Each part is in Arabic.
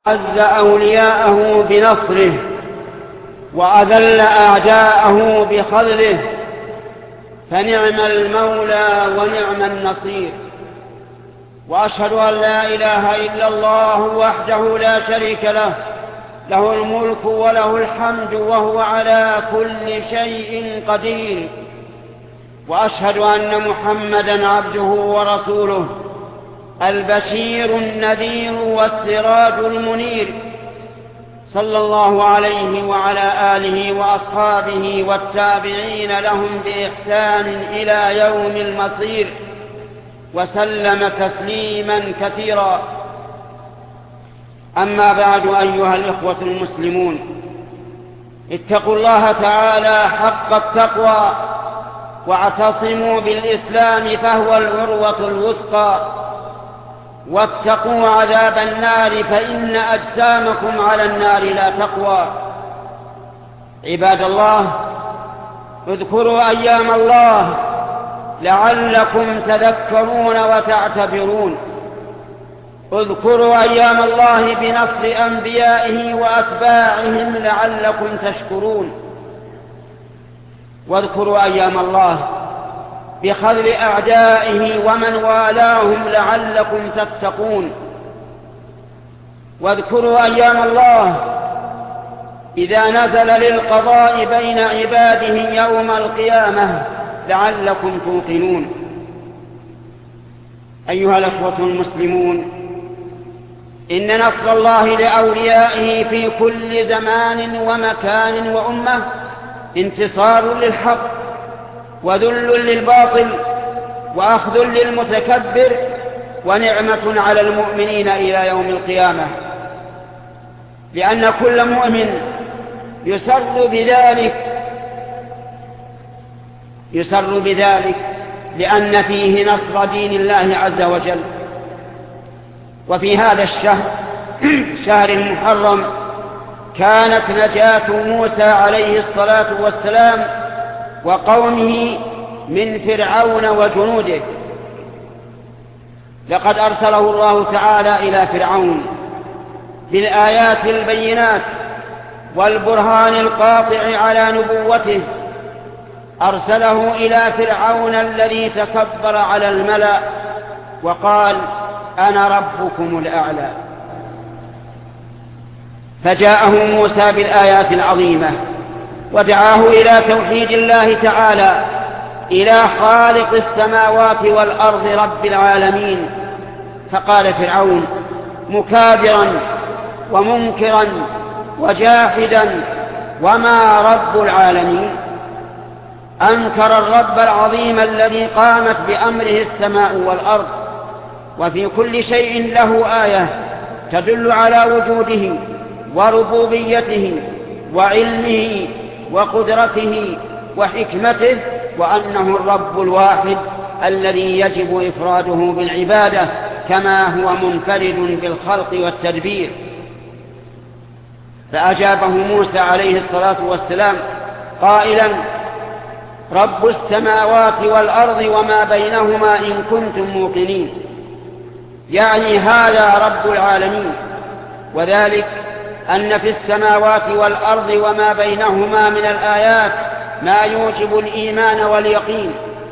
عز أولياءه بنصره وأذل أعداءه بخذله، فنعم المولى ونعم النصير. وأشهد أن لا إله إلا الله وحده لا شريك له، له الملك وله الحمد وهو على كل شيء قدير. وأشهد أن محمدًا عبده ورسوله، البشير النذير والسراج المنير، صلى الله عليه وعلى آله وأصحابه والتابعين لهم بإحسان إلى يوم المصير، وسلم تسليما كثيرا. أما بعد، أيها الإخوة المسلمون، اتقوا الله تعالى حق التقوى، واعتصموا بالإسلام فهو العروة الوثقى، واتقوا عذاب النار فإن أجسامكم على النار لا تقوى. عباد الله، اذكروا أيام الله لعلكم تذكرون وتعتبرون. اذكروا أيام الله بنصر أنبيائه وأتباعهم لعلكم تشكرون. واذكروا أيام الله بخذل أعدائه ومن والاهم لعلكم تتقون. واذكروا أيام الله إذا نزل للقضاء بين عباده يوم القيامة لعلكم توقنون. أيها الأخوة المسلمون، إن نصر الله لأوليائه في كل زمان ومكان وأمة انتصار للحق وذل للباطل وأخذ للمتكبر ونعمة على المؤمنين إلى يوم القيامة، لأن كل مؤمن يسر بذلك لأن فيه نصر دين الله عز وجل. وفي هذا الشهر شهر المحرم كانت نجاة موسى عليه الصلاة والسلام وقومه من فرعون وجنوده. لقد أرسله الله تعالى إلى فرعون بالآيات البينات والبرهان القاطع على نبوته. أرسله إلى فرعون الذي تكبر على الملأ وقال: أنا ربكم الأعلى. فجاءه موسى بالآيات العظيمة ودعاه إلى توحيد الله تعالى، إلى خالق السماوات والأرض رب العالمين. فقال فرعون مكابرا ومنكرا وجاحدا: وما رب العالمين؟ أنكر الرب العظيم الذي قامت بأمره السماء والأرض، وفي كل شيء له آية تدل على وجوده وربوبيته وعلمه وقدرته وحكمته، وأنه الرب الواحد الذي يجب إفراده بالعبادة كما هو منفرد بالخلق والتدبير. فأجابه موسى عليه الصلاة والسلام قائلا: رب السماوات والأرض وما بينهما إن كنتم موقنين. يعني هذا رب العالمين، وذلك أن في السماوات والأرض وما بينهما من الآيات ما يوجب الإيمان واليقين.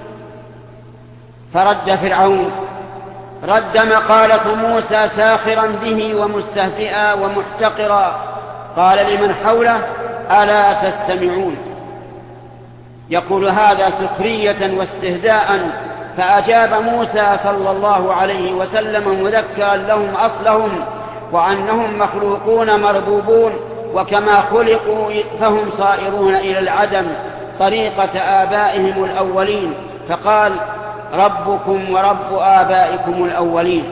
فرد فرعون رد مقالة موسى ساخرا به ومستهزئا ومحتقرا، قال لمن حوله: ألا تستمعون؟ يقول هذا سخرية واستهزاء. فأجاب موسى صلى الله عليه وسلم مذكرا لهم أصلهم، وأنهم مخلوقون مربوبون، وكما خلقوا فهم صائرون إلى العدم طريقة آبائهم الأولين. فقال: ربكم ورب آبائكم الأولين.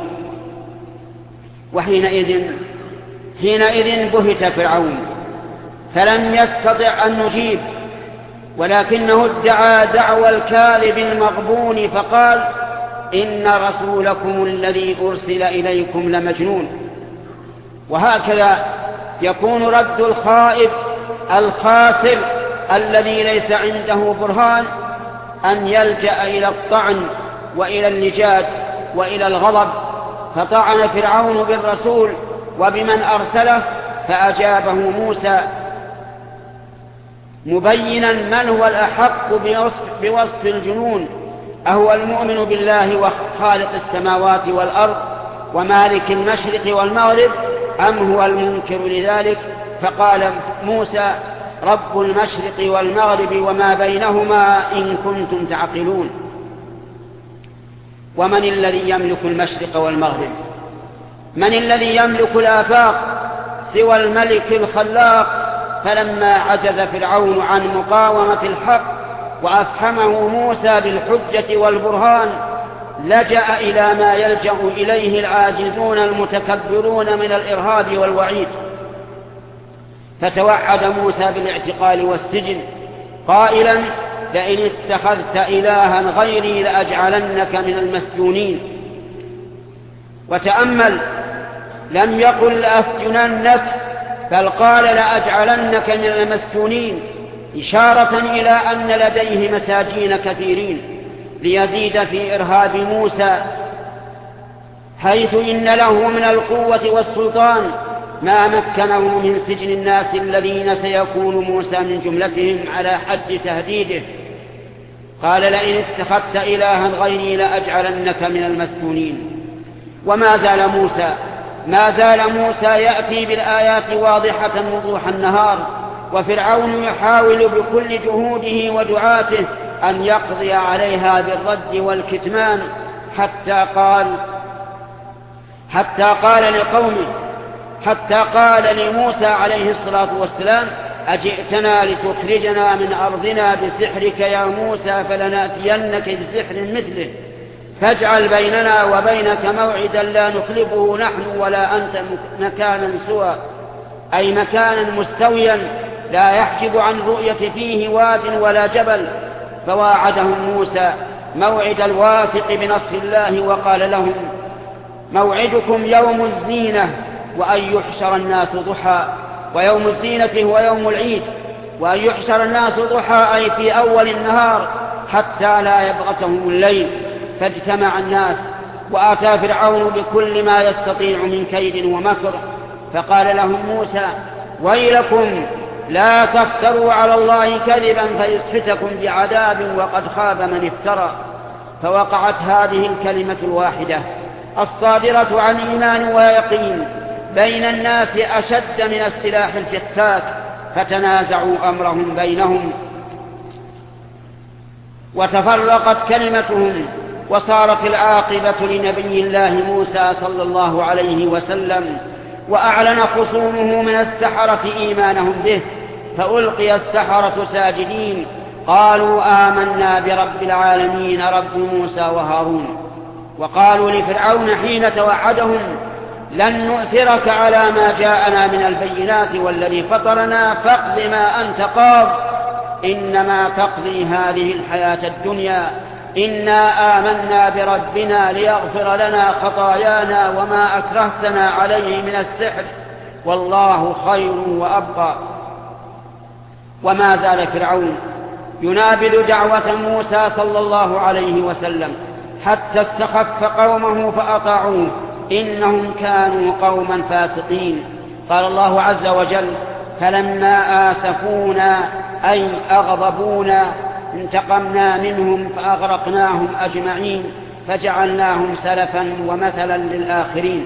وحينئذ بهت فرعون فلم يستطع أن نجيب، ولكنه ادعى دعوى الكاذب المغبون فقال: إن رسولكم الذي أرسل إليكم لمجنون. وهكذا يكون رد الخائب الخاسر الذي ليس عنده برهان أن يلجأ إلى الطعن وإلى اللجاج وإلى الغضب. فطعن فرعون بالرسول وبمن أرسله، فأجابه موسى مبينا من هو الأحق بوصف الجنون، أهو المؤمن بالله وخالق السماوات والأرض ومالك المشرق والمغرب، أم هو المنكر لذلك؟ فقال موسى رب المشرق والمغرب وما بينهما إن كنتم تعقلون. ومن الذي يملك المشرق والمغرب؟ من الذي يملك الآفاق سوى الملك الخلاق؟ فلما عجز فرعون عن مقاومة الحق وأفحمه موسى بالحجة والبرهان، لجأ إلى ما يلجأ إليه العاجزون المتكبرون من الإرهاب والوعيد، فتوعد موسى بالاعتقال والسجن قائلا لئن اتخذت إلها غيري لأجعلنك من المسجونين. وتأمل، لم يقل لأسجننك، بل قال لأجعلنك من المسجونين، إشارة إلى أن لديه مساجين كثيرين ليزيد في إرهاب موسى، حيث إن له من القوة والسلطان ما مكنه من سجن الناس الذين سيكون موسى من جملتهم على حد تهديده. قال لئن اتخذت إلها غيري لأجعلنك من المسجونين. وما زال موسى يأتي بالآيات واضحة وضوح النهار، وفرعون يحاول بكل جهوده ودعاته أن يقضي عليها بالرد والكتمان، حتى قال لموسى عليه الصلاة والسلام أجئتنا لتخرجنا من أرضنا بسحرك يا موسى فلنأتينك بسحر مثله فاجعل بيننا وبينك موعدا لا نخلفه نحن ولا أنت مكانا سوى، أي مكانا مستويا لا يحجب عن رؤية فيه واد ولا جبل. فواعدهم موسى موعد الواثق بنصر الله، وقال لهم موعدكم يوم الزينة وأن يحشر الناس ضحى. ويوم الزينة هو يوم العيد، وأن يحشر الناس ضحى أي في أول النهار حتى لا يبغتهم الليل. فاجتمع الناس، وآتى فرعون بكل ما يستطيع من كيد ومكر، فقال لهم موسى ويلكم لا تفتروا على الله كذبا فيسحتكم بعذاب وقد خاب من افترى. فوقعت هذه الكلمة الواحدة الصادرة عن إيمان ويقين بين الناس أشد من السلاح الفتاك، فتنازعوا أمرهم بينهم وتفرقت كلمتهم، وصارت العاقبة لنبي الله موسى صلى الله عليه وسلم، وأعلن خصومه من السحرة إيمانهم به، فألقي السحرة ساجدين قالوا آمنا برب العالمين رب موسى وهارون. وقالوا لفرعون حين توعدهم لن نؤثرك على ما جاءنا من البينات والذي فطرنا فاقض ما أنت قاض إنما تقضي هذه الحياة الدنيا إنا آمنا بربنا ليغفر لنا خطايانا وما أكرهتنا عليه من السحر والله خير وأبقى. وما زال فرعون ينابذ دعوة موسى صلى الله عليه وسلم حتى استخف قومه فأطاعوه إنهم كانوا قوما فاسقين. قال الله عز وجل فلما آسفونا أي أغضبونا انتقمنا منهم فأغرقناهم أجمعين فجعلناهم سلفا ومثلا للآخرين.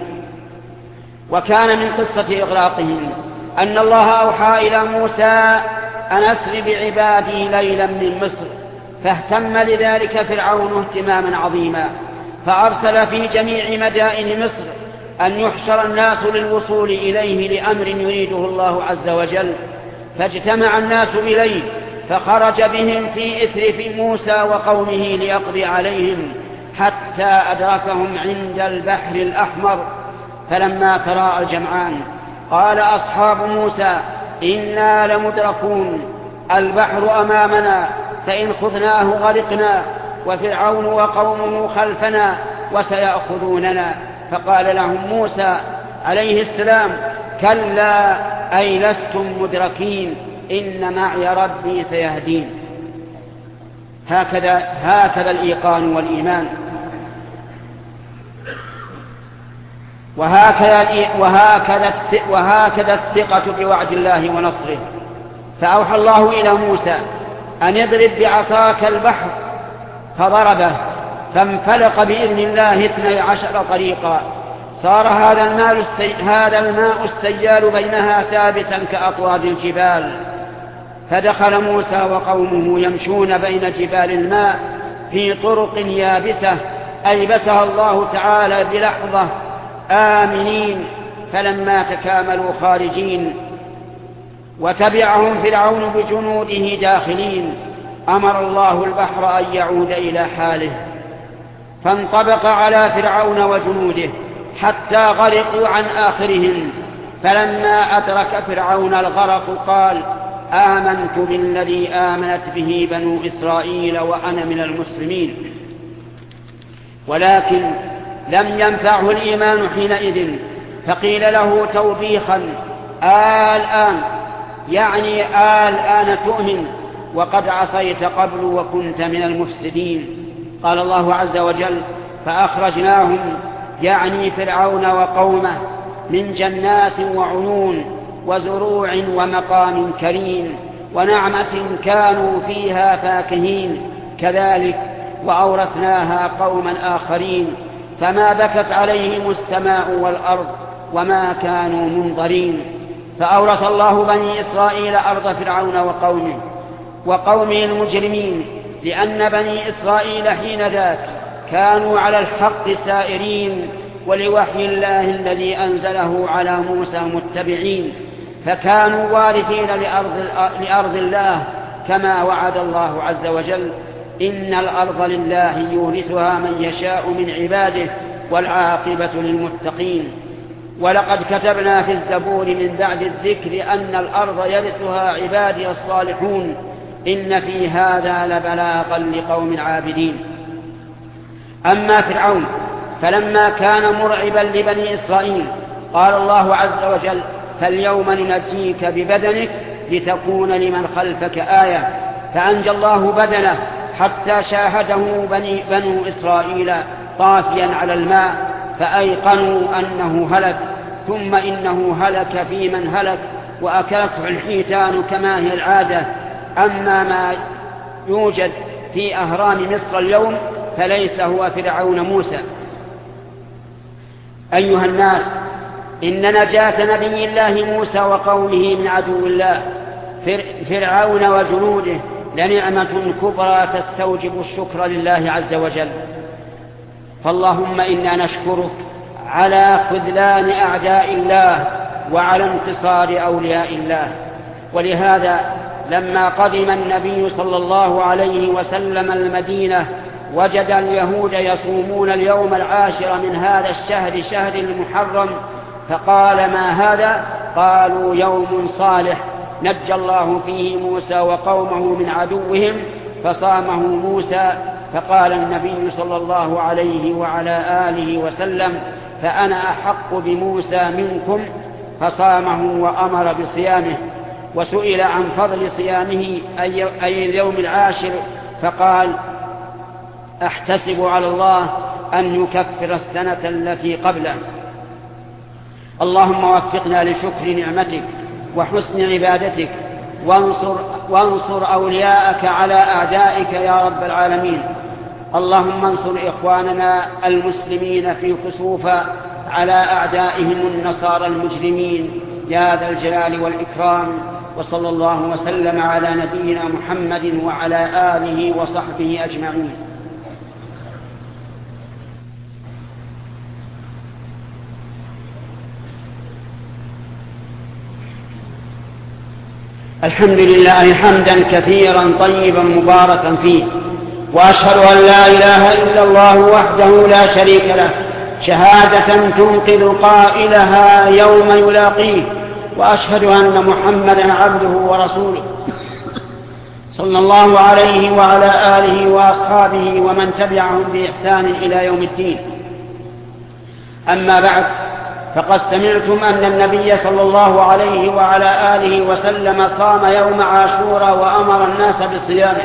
وكان من قصة إغراقهم أن الله أوحى إلى موسى أن أسر بعبادي ليلا من مصر، فاهتم لذلك فرعون اهتماما عظيما، فأرسل في جميع مدائن مصر أن يحشر الناس للوصول إليه لأمر يريده الله عز وجل. فاجتمع الناس إليه فخرج بهم في إثر موسى وقومه ليقضي عليهم حتى أدركهم عند البحر الأحمر. فلما تراءى الجمعان قال أصحاب موسى إنا لمدركون، البحر أمامنا فإن خذناه غرقنا وفرعون وقومه خلفنا وسيأخذوننا. فقال لهم موسى عليه السلام كلا أي لستم مدركين إن معي ربي سيهدين. هكذا الإيقان والإيمان. وهكذا الثقة بوعد الله ونصره. فأوحى الله إلى موسى أن يضرب بعصاك البحر، فضربه فانفلق بإذن الله 12 طريقا، صار هذا الماء السيال بينها ثابتا كأطواد الجبال. فدخل موسى وقومه يمشون بين جبال الماء في طرق يابسة أيبسها الله تعالى بلحظة آمنين، فلما تكاملوا خارجين وتبعهم فرعون بجنوده داخلين، أمر الله البحر أن يعود إلى حاله، فانطبق على فرعون وجنوده حتى غرقوا عن آخرهم. فلما أدرك فرعون الغرق قال: آمنت بالذي آمنت به بنو إسرائيل وأنا من المسلمين. ولكن لم ينفعه الإيمان حينئذ، فقيل له توبيخا: الآن، يعني الآن تؤمن وقد عصيت قبل وكنت من المفسدين. قال الله عز وجل: فأخرجناهم، يعني فرعون وقومه، من جنات وعيون وزروع ومقام كريم ونعمة كانوا فيها فاكهين، كذلك وأورثناها قوما آخرين، فما بكت عليهم السماء والأرض وما كانوا منظرين. فأورث الله بني إسرائيل أرض فرعون وقومه المجرمين، لأن بني إسرائيل حين ذاك كانوا على الحق سائرين، ولوحي الله الذي أنزله على موسى متبعين، فكانوا وارثين لأرض الله، كما وعد الله عز وجل: إن الأرض لله يورثها من يشاء من عباده والعاقبة للمتقين. ولقد كتبنا في الزبور من بعد الذكر أن الأرض يرثها عبادي الصالحون، إن في هذا لبلاغا لقوم عابدين. أما فرعون فلما كان مرعبا لبني إسرائيل قال الله عز وجل: فاليوم ننجيك ببدنك لتكون لمن خلفك آية، فأنجى الله بدنه حتى شاهده بنو إسرائيل طافيا على الماء، فأيقنوا أنه هلك، ثم إنه هلك في من هلك وأكلته الحيتان كما هي العادة. أما ما يوجد في أهرام مصر اليوم فليس هو فرعون موسى. أيها الناس، إن نجاة نبي الله موسى وقومه من عدو الله فرعون وجنوده لنعمة كبرى تستوجب الشكر لله عز وجل. فاللهم إنا نشكرك على خذلان أعداء الله وعلى انتصار أولياء الله. ولهذا لما قدم النبي صلى الله عليه وسلم المدينة وجد اليهود يصومون اليوم 10 من هذا الشهر، شهر المحرم، فقال: ما هذا؟ قالوا: يوم صالح نجى الله فيه موسى وقومه من عدوهم فصامه موسى. فقال النبي صلى الله عليه وعلى آله وسلم: فأنا أحق بموسى منكم، فصامه وأمر بصيامه. وسئل عن فضل صيامه أي اليوم 10 فقال: أحتسب على الله أن يكفر السنة التي قبله. اللهم وفقنا لشكر نعمتك وحسن عبادتك، وانصر أولياءك على أعدائك يا رب العالمين. اللهم انصر إخواننا المسلمين في كسوفا على أعدائهم النصارى المجرمين يا ذا الجلال والإكرام. وصلى الله وسلم على نبينا محمد وعلى آله وصحبه أجمعين. الحمد لله حمدا كثيرا طيبا مباركا فيه، وأشهد أن لا إله إلا الله وحده لا شريك له شهادة تنقذ قائلها يوم يلاقيه، وأشهد أن محمدا عبده ورسوله صلى الله عليه وعلى آله وأصحابه ومن تبعهم بإحسان إلى يوم الدين. أما بعد، فقد سمعتم أن النبي صلى الله عليه وعلى آله وسلم صام يوم عاشوراء وأمر الناس بصيامه،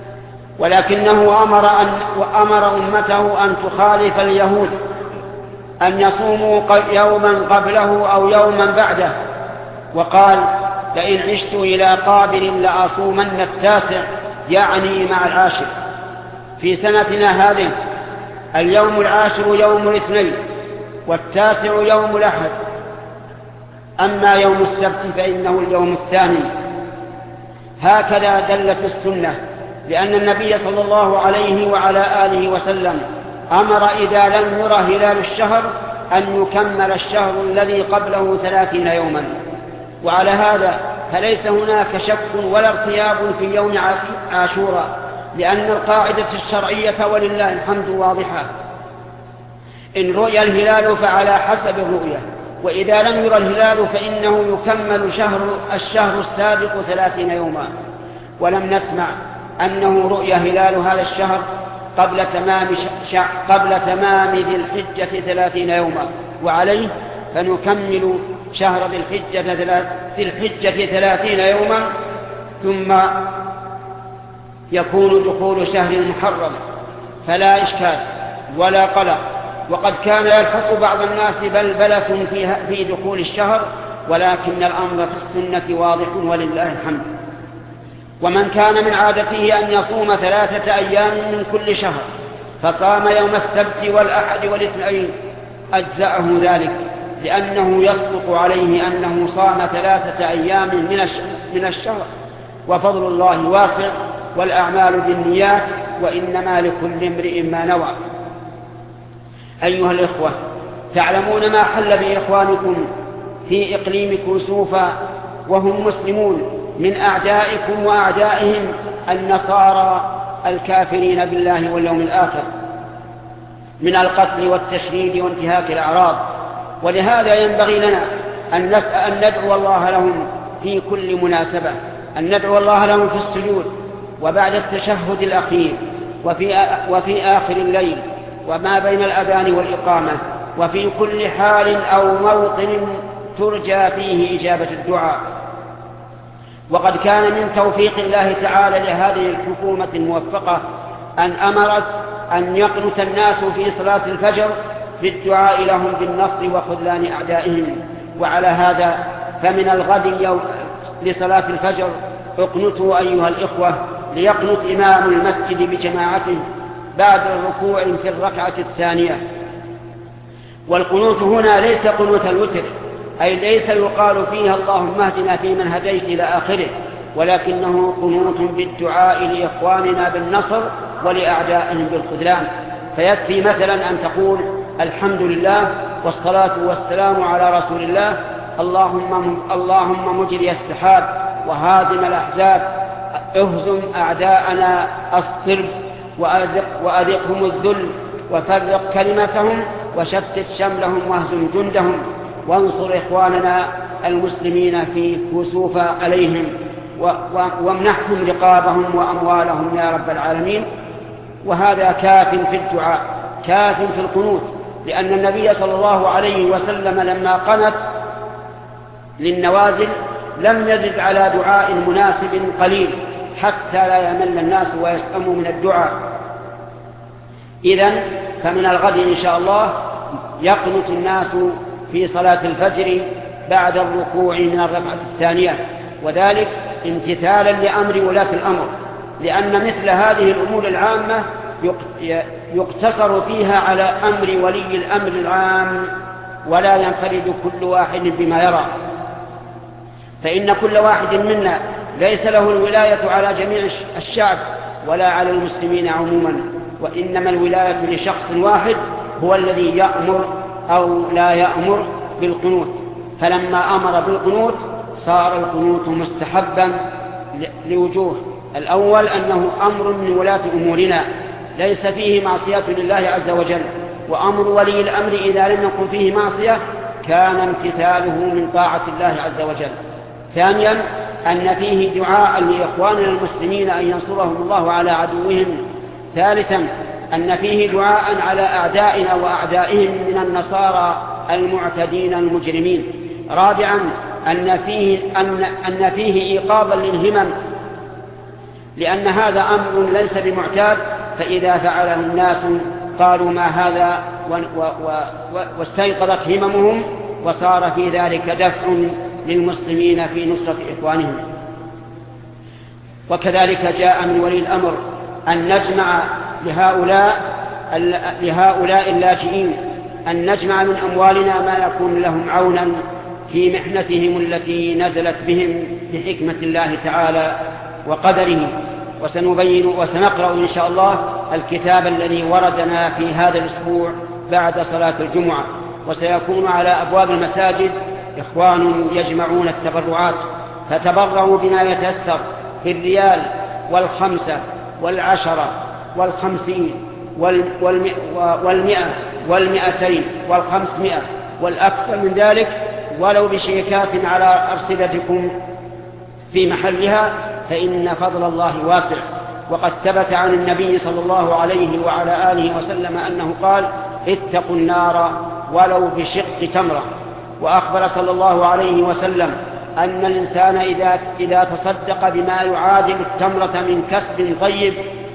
ولكنه أمر أمته أن تخالف اليهود أن يصوموا يوما قبله أو يوما بعده، وقال: لئن عشت إلى قابل لأصومن التاسع، يعني مع العاشر في سنتنا هذه. اليوم العاشر يوم الاثنين، والتاسع يوم الأحد، أما يوم السبت فإنه اليوم الثاني. هكذا دلت السنة، لأن النبي صلى الله عليه وعلى آله وسلم أمر إذا لم يرى هلال الشهر أن يكمل الشهر الذي قبله 30 يوما. وعلى هذا فليس هناك شك ولا ارتياب في يوم عاشوراء، لأن القاعدة الشرعية ولله الحمد واضحة: إن رؤي الهلال فعلى حسب الرؤية، وإذا لم يرى الهلال فإنه يكمل الشهر السابق 30 يوما. ولم نسمع أنه رؤي هلال هذا الشهر قبل تمام ذي الحجة 30 يوما، وعليه فنكمل شهر ذي الحجة 30 يوما، ثم يكون دخول شهر المحرم، فلا إشكال ولا قلق. وقد كان يلحق بعض الناس بلبلة في دخول الشهر، ولكن الأمر في السنة واضح ولله الحمد. ومن كان من عادته أن يصوم 3 أيام من كل شهر، فصام يوم السبت والأحد والاثنين، أجزأه ذلك، لأنه يصدق عليه أنه صام 3 أيام من الشهر. وفضل الله واسع، والأعمال بالنيات، وإنما لكل امرئ ما نوى. أيها الإخوة، تعلمون ما حل بإخوانكم في إقليم كوسوفا وهم مسلمون من أعدائكم وأعدائهم النصارى الكافرين بالله واليوم الآخر، من القتل والتشريد وانتهاك الأعراض. ولهذا ينبغي لنا أن ندعو الله لهم في كل مناسبة، أن ندعو الله لهم في السجود، وبعد التشهد الأخير، وفي آخر الليل، وما بين الأذان والإقامة، وفي كل حال أو موطن ترجى فيه إجابة الدعاء. وقد كان من توفيق الله تعالى لهذه الحكومة الموفقة أن أمرت أن يقنت الناس في صلاة الفجر بالدعاء لهم بالنصر وخذلان أعدائهم. وعلى هذا فمن الغد لصلاة الفجر اقنتوا أيها الإخوة، ليقنت إمام المسجد بجماعته بعد الركوع في الركعة الثانية. والقنوت هنا ليس قنوت الوتر، أي ليس يقال فيها اللهم اهدنا فيمن هديت إلى آخره، ولكنه قنوت بالدعاء لإخواننا بالنصر ولأعدائهم بالخذلان. فيكفي مثلا أن تقول الحمد لله والصلاة والسلام على رسول الله، اللهم مجري السحاب وهازم الأحزاب، اهزم أعداءنا الصرب وأذقهم الذل، وفرق كلمتهم وشتت شملهم واهزم جندهم، وانصر إخواننا المسلمين في كوسوف عليهم، وامنحهم رقابهم وأموالهم يا رب العالمين. وهذا كاف في الدعاء، كاف في القنوت، لأن النبي صلى الله عليه وسلم لما قنت للنوازل لم يزد على دعاء مناسب قليل حتى لا يمل الناس ويسأموا من الدعاء. إذن فمن الغد إن شاء الله يقنت الناس في صلاة الفجر بعد الركوع من الركعة الثانية، وذلك امتثالا لأمر ولاة الأمر، لأن مثل هذه الأمور العامة يقتصر فيها على أمر ولي الأمر العام، ولا ينفرد كل واحد بما يرى، فإن كل واحد منا ليس له الولاية على جميع الشعب ولا على المسلمين عموما، وإنما الولاية لشخص واحد هو الذي يأمر أو لا يأمر بالقنوت. فلما أمر بالقنوت صار القنوت مستحبا لوجوه: الأول أنه أمر من ولاة أمورنا ليس فيه معصية لله عز وجل، وأمر ولي الأمر إذا لم يكن فيه معصية كان امتثاله من طاعة الله عز وجل. ثانيا أن فيه دعاء لإخواننا المسلمين أن ينصرهم الله على عدوهم. ثالثا أن فيه دعاء على أعدائنا وأعدائهم من النصارى المعتدين المجرمين. رابعا أن فيه إيقاظا للهمم، لأن هذا أمر ليس بمعتاد، فإذا فعله الناس قالوا ما هذا واستيقظت هممهم، وصار في ذلك دفع للمسلمين في نصرة إخوانهم. وكذلك جاء من ولي الأمر أن نجمع لهؤلاء اللاجئين، أن نجمع من أموالنا ما يكون لهم عونا في محنتهم التي نزلت بهم بحكمة الله تعالى وقدره. وسنبين وسنقرأ إن شاء الله الكتاب الذي وردنا في هذا الأسبوع بعد صلاة الجمعة، وسيكون على أبواب المساجد إخوان يجمعون التبرعات، فتبرعوا بما يتيسر في الريال والخمسة والعشرة والخمسين والمئة والمئتين والخمسمائة والأكثر من ذلك، ولو بشيكات على أرصدتكم في محلها، فإن فضل الله واسع. وقد ثبت عن النبي صلى الله عليه وعلى آله وسلم أنه قال: اتقوا النار ولو بشق تمرة. وأخبر صلى الله عليه وسلم أن الإنسان إذا تصدق بما يعادل التمرة من كسب طيب،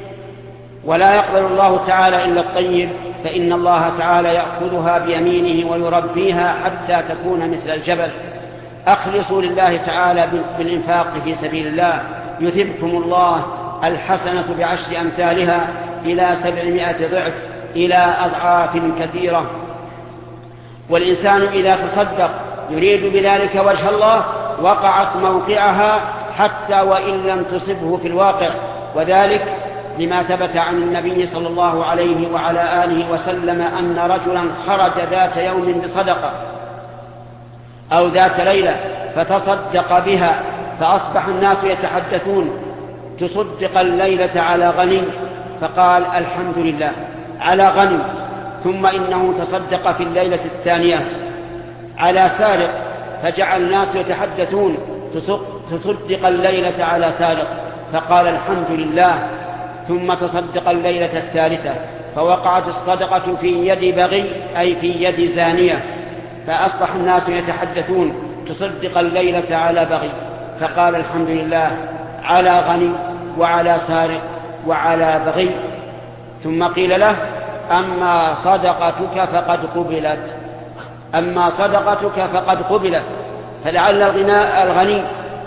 ولا يقبل الله تعالى إلا الطيب، فإن الله تعالى يأخذها بيمينه ويربيها حتى تكون مثل الجبل. أخلصوا لله تعالى بالإنفاق في سبيل الله، يثبكم الله الحسنة بعشر أمثالها إلى 700 ضعف إلى أضعاف كثيرة. والإنسان إذا تصدق يريد بذلك وجه الله وقعت موقعها حتى وإن لم تصبه في الواقع، وذلك لما ثبت عن النبي صلى الله عليه وعلى آله وسلم أن رجلا خرج ذات يوم بصدقة أو ذات ليلة فتصدق بها، فأصبح الناس يتحدثون: تصدق الليلة على غني، فقال: الحمد لله على غني. ثم إنه تصدق في الليلة الثانية على سارق، فجعل الناس يتحدثون: تصدق الليلة على سارق، فقال: الحمد لله. ثم تصدق الليلة الثالثة فوقعت الصدقة في يد بغي، أي في يد زانية، فأصبح الناس يتحدثون: تصدق الليلة على بغي، فقال: الحمد لله على غني وعلى سارق وعلى بغي. ثم قيل له: أما صدقتك فقد قبلت. فلعل الغني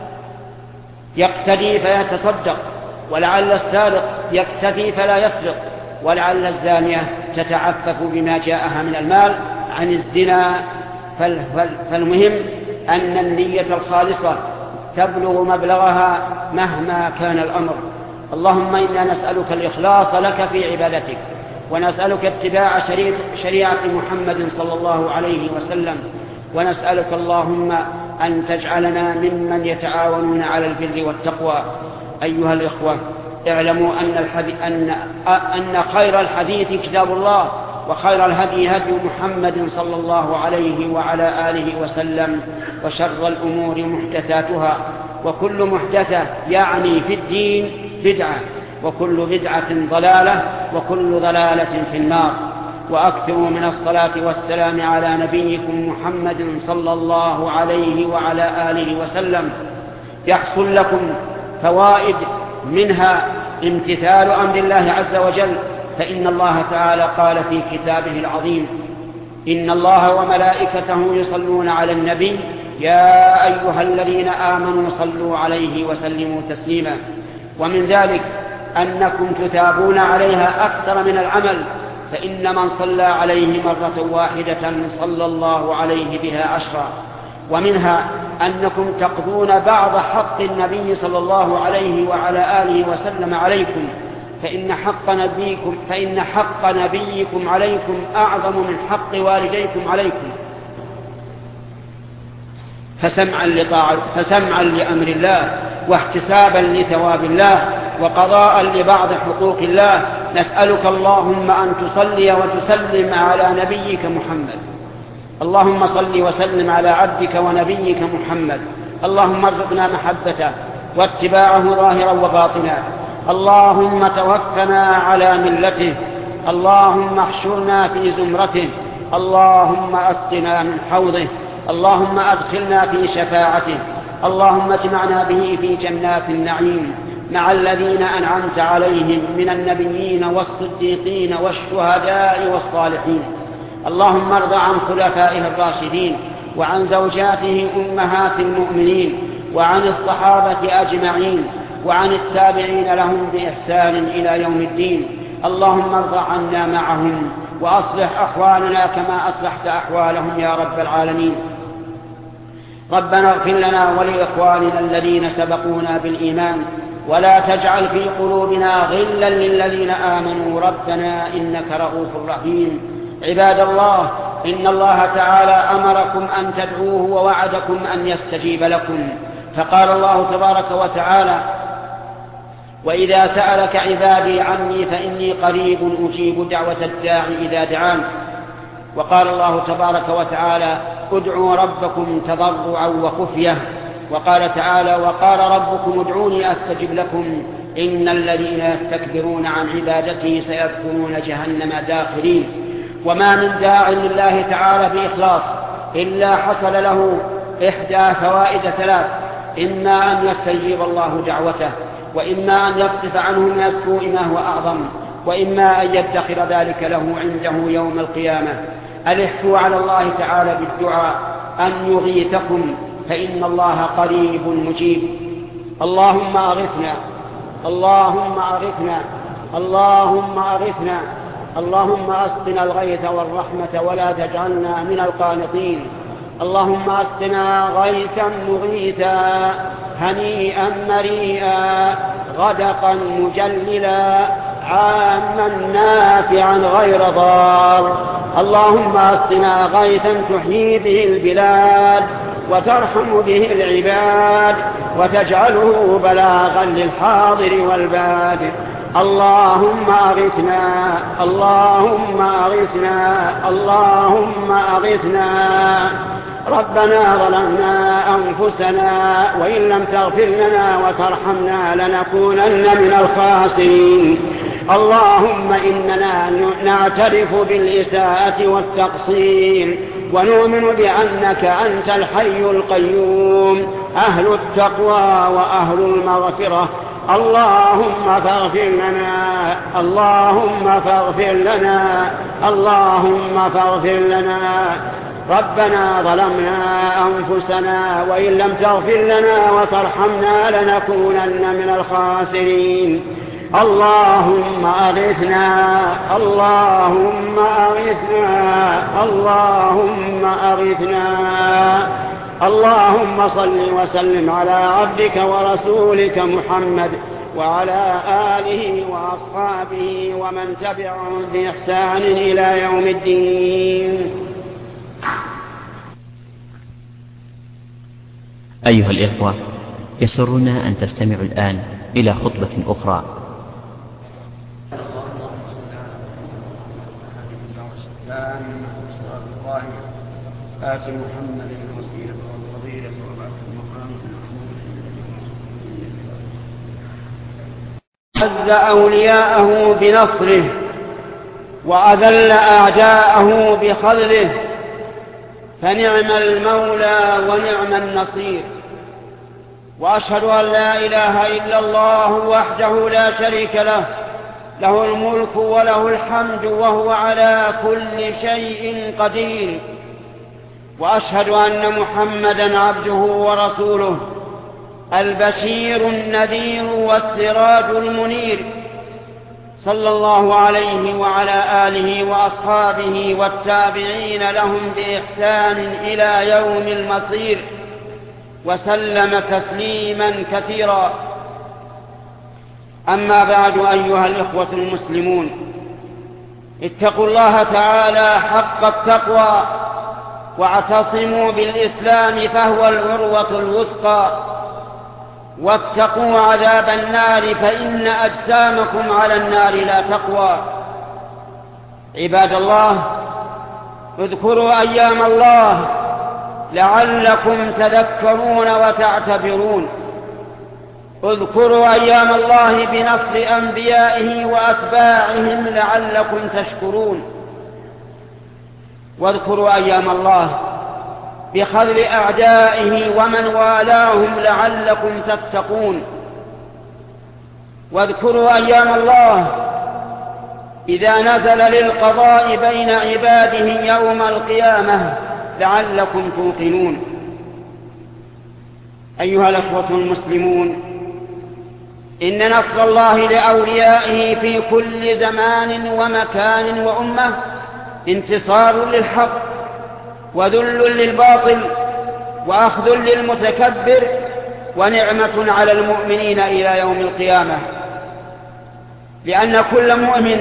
يقتدي فيتصدق، ولعل السارق يكتفي فلا يسرق، ولعل الزانية تتعفف بما جاءها من المال عن الزنا. فالمهم أن النية الخالصة تبلغ مبلغها مهما كان الأمر. اللهم إنا نسألك الإخلاص لك في عبادتك، ونسألك اتباع شريعة محمد صلى الله عليه وسلم، ونسألك اللهم أن تجعلنا ممن يتعاونون على البر والتقوى. أيها الإخوة، اعلموا أن خير الحديث كتاب الله، وخير الهدي هدي محمد صلى الله عليه وعلى آله وسلم، وشر الأمور محدثاتها، وكل محدثة يعني في الدين بدعة، وكل بدعة ضلالة، وكل ضلالة في النار. وأكثروا من الصلاة والسلام على نبيكم محمد صلى الله عليه وعلى آله وسلم، يحصل لكم فوائد، منها امتثال أمر الله عز وجل، فإن الله تعالى قال في كتابه العظيم: إن الله وملائكته يصلون على النبي يا أيها الذين آمنوا صلوا عليه وسلموا تسليما. ومن ذلك أنكم تثابون عليها أكثر من العمل، فإن من صلى عليه مرة واحدة صلى الله عليه بها 10. ومنها أنكم تقضون بعض حق النبي صلى الله عليه وعلى آله وسلم عليكم، فإن حق نبيكم عليكم أعظم من حق والديكم عليكم. فسمعا لأمر الله، واحتسابا لثواب الله، وقضاء لبعض حقوق الله، نسألك اللهم أن تصلي وتسلم على نبيك محمد. اللهم صل وسلم على عبدك ونبيك محمد. اللهم ارزقنا محبته واتباعه ظاهرا وباطنا. اللهم توفنا على ملته. اللهم احشرنا في زمرته. اللهم اسقنا من حوضه. اللهم أدخلنا في شفاعته. اللهم اجمعنا به في جنات النعيم مع الذين أنعمت عليهم من النبيين والصديقين والشهداء والصالحين. اللهم ارض عن خلفائه الراشدين وعن زوجاته أمهات المؤمنين وعن الصحابة أجمعين وعن التابعين لهم بإحسان إلى يوم الدين. اللهم ارض عنا معهم وأصلح أحوالنا كما أصلحت أحوالهم يا رب العالمين. ربنا اغفر لنا ولإخواننا الذين سبقونا بالإيمان ولا تجعل في قلوبنا غلا للذين آمنوا ربنا إنك رؤوف رحيم. عباد الله، إن الله تعالى أمركم أن تدعوه ووعدكم أن يستجيب لكم، فقال الله تبارك وتعالى: وإذا سألك عبادي عني فإني قريب أجيب دعوة الداعي إذا دعان. وقال الله تبارك وتعالى: ادعوا ربكم تضرعا وخفية. وقال تعالى: وقال ربكم ادعوني أستجب لكم إن الذين يستكبرون عن عبادتي سيدخلون جهنم داخرين. وما من داع لله تعالى بإخلاص إلا حصل له إحدى فوائد ثلاث: إما أن يستجيب الله دعوته، وإما أن يصرف عنه من السوء ما هو أعظم، وإما أن يدخر ذلك له عنده يوم القيامة. ألحوا على الله تعالى بالدعاء أن يغيثكم فإن الله قريب مجيب. اللهم أغثنا، اللهم أغثنا، اللهم أغثنا، اللهم أسقنا الغيث والرحمة ولا تجعلنا من القانطين. اللهم أسقنا غيثا مغيثا هنيئا مريئا غدقا مجللا عاما نافعا غير ضار. اللهم أسقنا غيثا تحيي به البلاد وترحم به العباد وتجعله بلاغا للحاضر والباد. اللهم أغثنا، اللهم أغثنا، اللهم أغثنا. ربنا ظلمنا أنفسنا وإن لم تغفر لنا وترحمنا لنكونن من الخاسرين. اللهم إننا نعترف بالإساءة والتقصير ونؤمن بأنك أنت الحي القيوم أهل التقوى وأهل المغفرة. اللهم فاغفر لنا، اللهم فاغفر لنا، اللهم فاغفر لنا. ربنا ظلمنا أنفسنا وإن لم تغفر لنا وترحمنا لنكونن من الخاسرين. اللهم أغثنا، اللهم أغثنا، اللهم أغثنا. اللهم صل وسلم على عبدك ورسولك محمد وعلى آله وأصحابه ومن تبعهم بإحسان إلى يوم الدين. أيها الإخوة، يسرنا أن تستمعوا الآن إلى خطبة أخرى. آت محمد الوسيلة والفضيلة وبعث المقام عز أولياءه بنصره وأذل أعداءه بخذله، فنعم المولى ونعم النصير. وأشهد أن لا إله إلا الله وحده لا شريك له، له الملك وله الحمد وهو على كل شيء قدير. وأشهد أن محمدًا عبده ورسوله، البشير النذير والسراج المنير، صلى الله عليه وعلى آله وأصحابه والتابعين لهم بإحسان إلى يوم المصير، وسلم تسليمًا كثيرا. أما بعد، أيها الإخوة المسلمون، اتقوا الله تعالى حق التقوى واعتصموا بالإسلام فهو العروة الوثقى، واتقوا عذاب النار فإن أجسامكم على النار لا تقوى. عباد الله، اذكروا أيام الله لعلكم تذكرون وتعتبرون. اذكروا أيام الله بنصر أنبيائه وأتباعهم لعلكم تشكرون. واذكروا أيام الله بخذل أعدائه ومن والاهم لعلكم تتقون. واذكروا أيام الله إذا نزل للقضاء بين عباده يوم القيامة لعلكم توقنون. أيها الأخوة المسلمون، إن نصر الله لأوليائه في كل زمان ومكان وأمة انتصار للحق وذل للباطل وأخذ للمتكبر ونعمة على المؤمنين إلى يوم القيامة، لأن كل مؤمن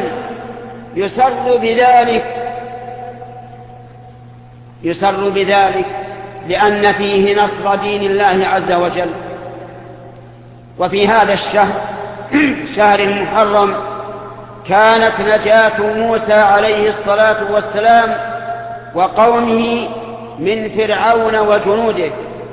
يسر بذلك لأن فيه نصر دين الله عز وجل. وفي هذا الشهر شهر المحرم كانت نجاة موسى عليه الصلاة والسلام وقومه من فرعون وجنوده.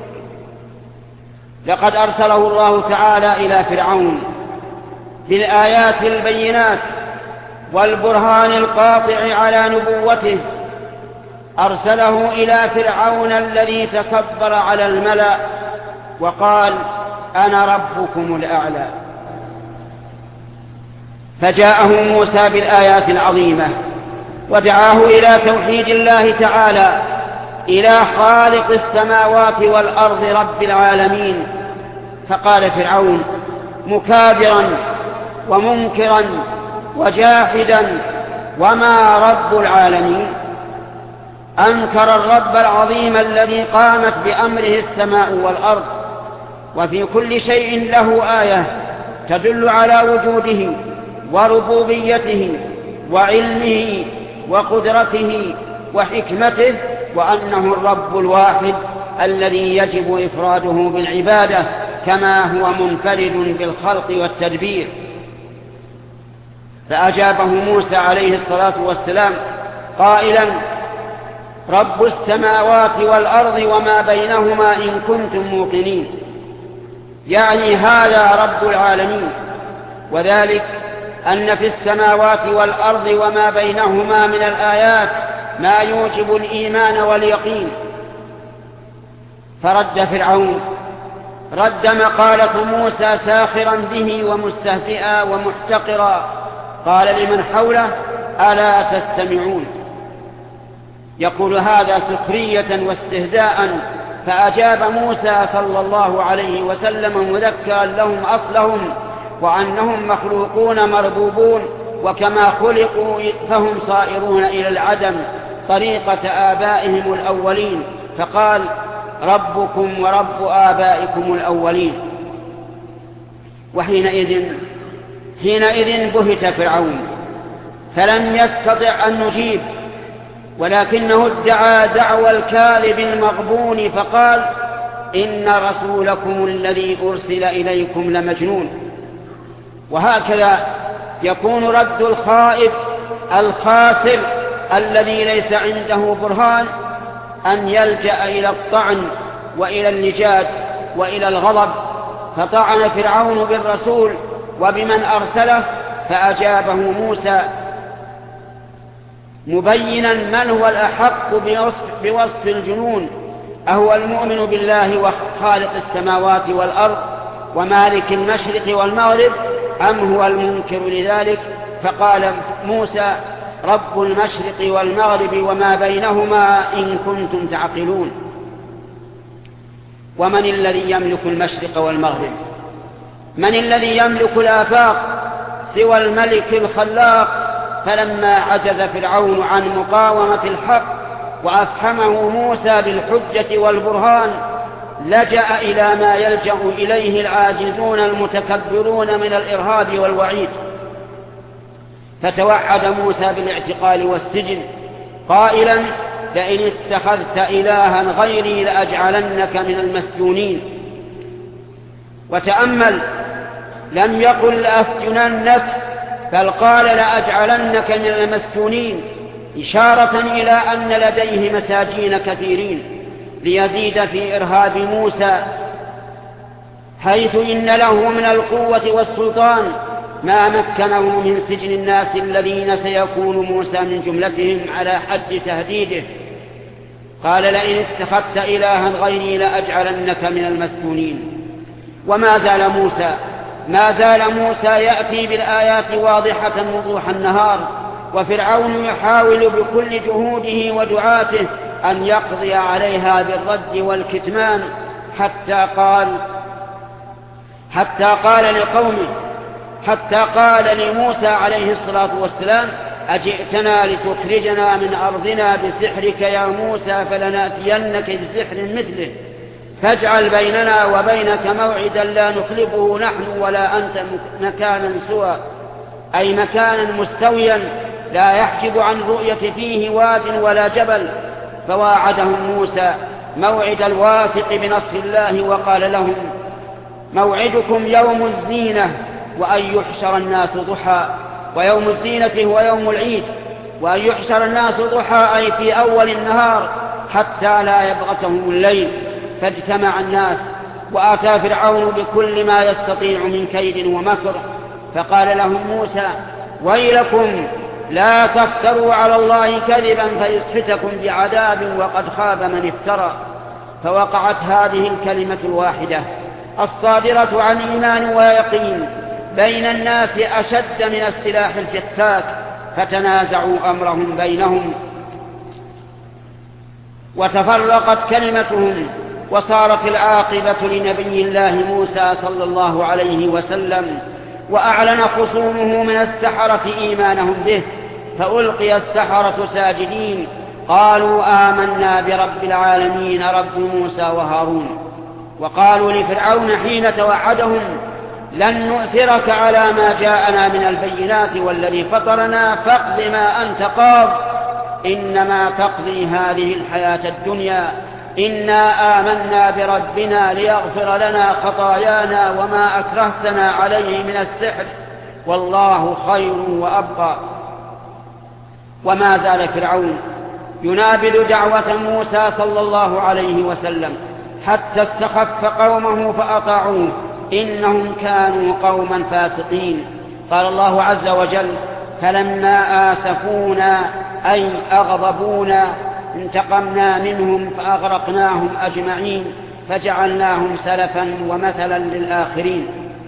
لقد أرسله الله تعالى إلى فرعون بالآيات البينات والبرهان القاطع على نبوته. أرسله إلى فرعون الذي تكبر على الملأ وقال: أنا ربكم الأعلى. فجاءه موسى بالآيات العظيمة ودعاه إلى توحيد الله تعالى، إلى خالق السماوات والأرض رب العالمين. فقال فرعون مكابرا ومنكرا وجاحدا: وما رب العالمين؟ أنكر الرب العظيم الذي قامت بأمره السماء والأرض، وفي كل شيء له آية تدل على وجوده وربوبيته وعلمه وقدرته وحكمته، وأنه الرب الواحد الذي يجب إفراده بالعبادة كما هو منفرد بالخلق والتدبير. فأجابه موسى عليه الصلاة والسلام قائلا: رب السماوات والأرض وما بينهما إن كنتم موقنين، يعني هذا رب العالمين، وذلك أن في السماوات والأرض وما بينهما من الآيات ما يوجب الإيمان واليقين. فرد فرعون رد مقالة موسى ساخرا به ومستهزئا ومحتقرا، قال لمن حوله: ألا تستمعون؟ يقول هذا سخرية واستهزاء. فأجاب موسى صلى الله عليه وسلم مذكرا لهم أصلهم وأنهم مخلوقون مربوبون، وكما خلقوا فهم صائرون إلى العدم طريقة آبائهم الأولين. فقال: ربكم ورب آبائكم الأولين. وحينئذ بهت فرعون فلم يستطع أن نجيب، ولكنه ادعى دعوى الكاذب المغبون فقال: إن رسولكم الذي أرسل إليكم لمجنون. وهكذا يكون رد الخائب الخاسر الذي ليس عنده برهان أن يلجأ إلى الطعن وإلى اللجاج وإلى الغضب. فطعن فرعون بالرسول وبمن أرسله، فأجابه موسى مبينا من هو الأحق بوصف الجنون: أهو المؤمن بالله وخالق السماوات والأرض ومالك المشرق والمغرب، أم هو المنكر لذلك؟ فقال موسى: رب المشرق والمغرب وما بينهما إن كنتم تعقلون. ومن الذي يملك المشرق والمغرب؟ من الذي يملك الآفاق سوى الملك الخلاق؟ فلما عجز فرعون عن مقاومة الحق وأفحمه موسى بالحجة والبرهان، لجأ إلى ما يلجأ إليه العاجزون المتكبرون من الإرهاب والوعيد. فتوعد موسى بالاعتقال والسجن قائلا: لئن اتخذت إلها غيري لأجعلنك من المسجونين. وتأمل، لم يقل لأسجننك، بل قال لأجعلنك من المسجونين، إشارة إلى أن لديه مساجين كثيرين ليزيد في إرهاب موسى، حيث إن له من القوة والسلطان ما مكنه من سجن الناس الذين سيكون موسى من جملتهم على حد تهديده. قال: لئن اتخذت إلها غيري لأجعلنك من المسجونين. وما زال موسى يأتي بالآيات واضحة وضوح النهار وفرعون يحاول بكل جهوده ودعاته أن يقضي عليها بالرد والكتمان، حتى قال لموسى عليه الصلاة والسلام: أجئتنا لتخرجنا من أرضنا بسحرك يا موسى، فلنأتينك بسحر مثله فاجعل بيننا وبينك موعدا لا نخلفه نحن ولا أنت مكانا سوى، أي مكانا مستويا لا يحجب عن رؤية فيه واد ولا جبل. فواعدهم موسى موعد الواثق بنصر الله، وقال لهم: موعدكم يوم الزينة وأن يحشر الناس ضحى. ويوم الزينة هو يوم العيد، وأن يحشر الناس ضحى أي في أول النهار حتى لا يبغتهم الليل. فاجتمع الناس، وآتى فرعون بكل ما يستطيع من كيد ومكر. فقال لهم موسى: ويلكم لا تفتروا على الله كذبا فيسحتكم بعذاب وقد خاب من افترى. فوقعت هذه الكلمة الواحدة الصادرة عن إيمان ويقين بين الناس أشد من السلاح الفتاك، فتنازعوا أمرهم بينهم وتفرقت كلمتهم، وصارت العاقبة لنبي الله موسى صلى الله عليه وسلم، وأعلن خصومه من السحرة إيمانهم به، فألقي السحرة ساجدين قالوا: آمنا برب العالمين رب موسى وهارون. وقالوا لفرعون حين توعدهم: لن نؤثرك على ما جاءنا من البينات والذي فطرنا فاقض ما أنت قاض، إنما تقضي هذه الحياة الدنيا، إنا آمنا بربنا ليغفر لنا خطايانا وما أكرهتنا عليه من السحر، والله خير وأبقى. وما زال فرعون ينابذ دعوة موسى صلى الله عليه وسلم حتى استخف قومه فأطاعوه، إنهم كانوا قوما فاسقين. قال الله عز وجل: فلما آسفونا أي أغضبونا انتقمنا منهم فأغرقناهم أجمعين فجعلناهم سلفا ومثلا للآخرين.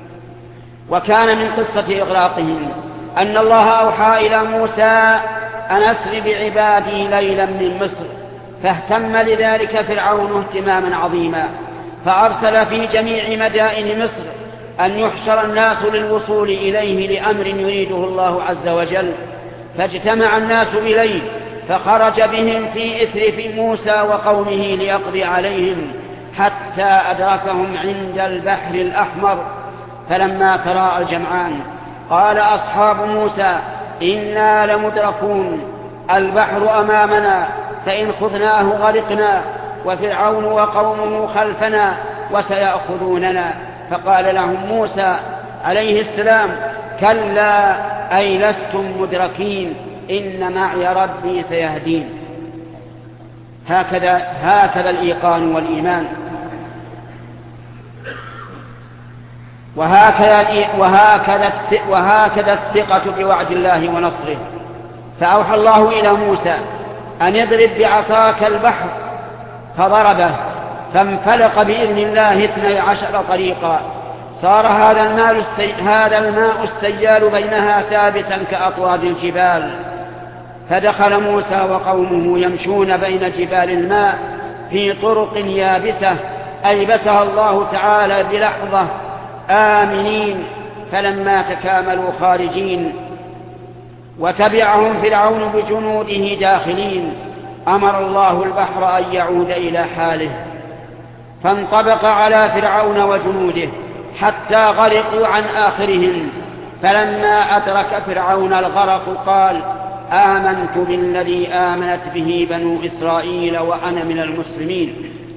وكان من قصة إغراقهم أن الله أوحى إلى موسى أن أسر بعبادي ليلا من مصر، فاهتم لذلك فرعون اهتماما عظيما، فأرسل في جميع مدائن مصر أن يحشر الناس للوصول إليه لأمر يريده الله عز وجل. فاجتمع الناس إليه، فخرج بهم في إثر موسى وقومه ليقضي عليهم حتى أدركهم عند البحر الأحمر. فلما تراءى الجمعان قال أصحاب موسى: إنا لمدركون، البحر أمامنا، فإن خذناه غرقنا، وفرعون وقومه خلفنا وسيأخذوننا. فقال لهم موسى عليه السلام: كلا، أي لستم مدركين، إن معي ربي سيهدين. هكذا الإيقان والإيمان، وهكذا الثقة بوعد الله ونصره. فأوحى الله إلى موسى أن يضرب بعصاك البحر، فضربه فانفلق بإذن الله 12 طريقا، صار هذا الماء السيال بينها ثابتا كأطواد الجبال. فدخل موسى وقومه يمشون بين جبال الماء في طرق يابسة أيبسها الله تعالى بلحظة آمنين. فلما تكاملوا خارجين وتبعهم فرعون بجنوده داخلين، أمر الله البحر أن يعود إلى حاله، فانطبق على فرعون وجنوده حتى غرقوا عن آخرهم. فلما أدرك فرعون الغرق قال: آمنت بالذي آمنت به بنو إسرائيل وأنا من المسلمين.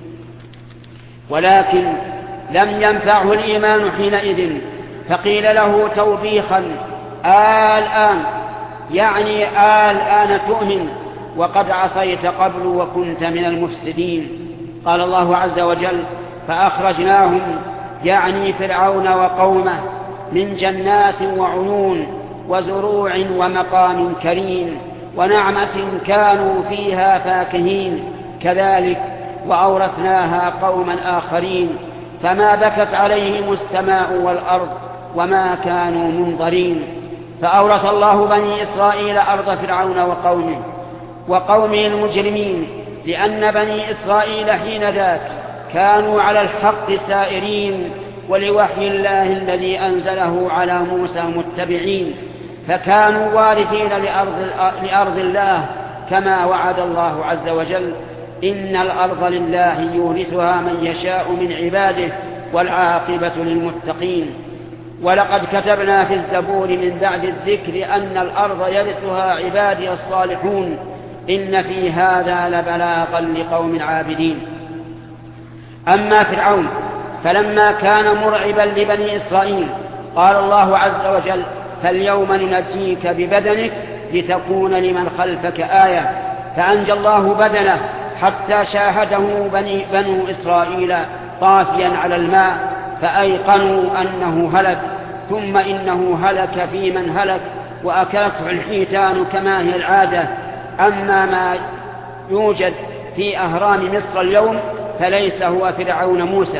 ولكن لم ينفعه الإيمان حينئذ، فقيل له توبيخا: الآن، يعني الآن تؤمن وقد عصيت قبل وكنت من المفسدين. قال الله عز وجل: فأخرجناهم، يعني فرعون وقومه، من جنات وعيون وزروع ومقام كريم ونعمة كانوا فيها فاكهين، كذلك وأورثناها قوما آخرين، فما بكت عليهم السماء والأرض وما كانوا منظرين. فأورث الله بني إسرائيل أرض فرعون وقومه المجرمين، لأن بني إسرائيل حين ذاك كانوا على الحق سائرين، ولوحي الله الذي أنزله على موسى متبعين، فكانوا وارثين لأرض الله كما وعد الله عز وجل: إن الأرض لله يورثها من يشاء من عباده والعاقبة للمتقين. ولقد كتبنا في الزبور من بعد الذكر أن الأرض يرثها عبادي الصالحون، إن في هذا لبلاغا لقوم عابدين. أما فرعون فلما كان مرعبا لبني إسرائيل قال الله عز وجل: فاليوم ننجيك ببدنك لتكون لمن خلفك آية، فأنجى الله بدنه حتى شاهده بنو إسرائيل طافيا على الماء فأيقنوا أنه هلك، ثم إنه هلك في من هلك وأكلته الحيتان كما هي العادة. أما ما يوجد في أهرام مصر اليوم فليس هو فرعون موسى.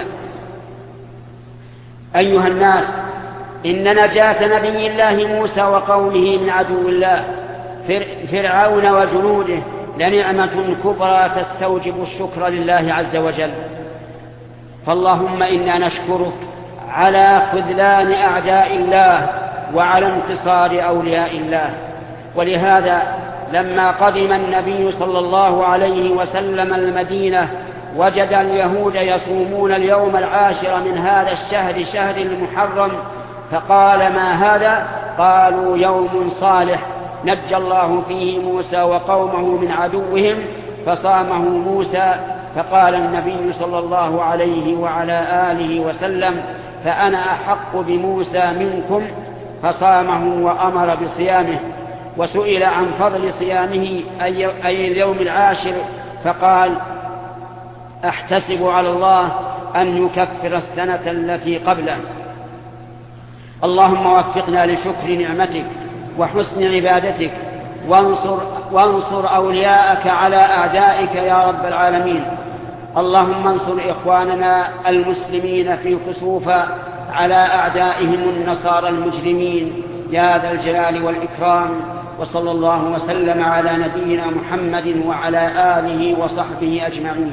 أيها الناس، إن نجاة نبي الله موسى وقومه من عدو الله فرعون وجنوده لنعمة كبرى تستوجب الشكر لله عز وجل. فاللهم إنا نشكرك على خذلان أعداء الله وعلى انتصار أولياء الله. ولهذا لما قدم النبي صلى الله عليه وسلم المدينة وجد اليهود يصومون اليوم 10 من هذا الشهر، شهر المحرم، فقال: ما هذا؟ قالوا: يوم صالح نجى الله فيه موسى وقومه من عدوهم فصامه موسى. فقال النبي صلى الله عليه وعلى آله وسلم: فأنا أحق بموسى منكم، فصامه وأمر بصيامه. وسئل عن فضل صيامه أي اليوم 10 فقال: أحتسب على الله أن يكفر السنة التي قبله. اللهم وفقنا لشكر نعمتك وحسن عبادتك، وانصر أولياءك على أعدائك يا رب العالمين. اللهم انصر إخواننا المسلمين في كسوفا على أعدائهم النصارى المجرمين يا ذا الجلال والإكرام. وصلى الله وسلم على نبينا محمد وعلى آله وصحبه أجمعين.